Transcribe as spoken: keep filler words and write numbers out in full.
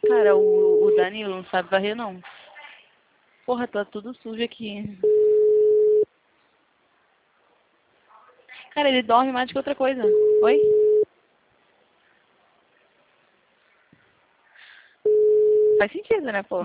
Cara, o, o Danilo não sabe varrer, não. Porra, tá tudo sujo aqui. Cara, ele dorme mais do que outra coisa. Oi? Faz sentido, né, pô?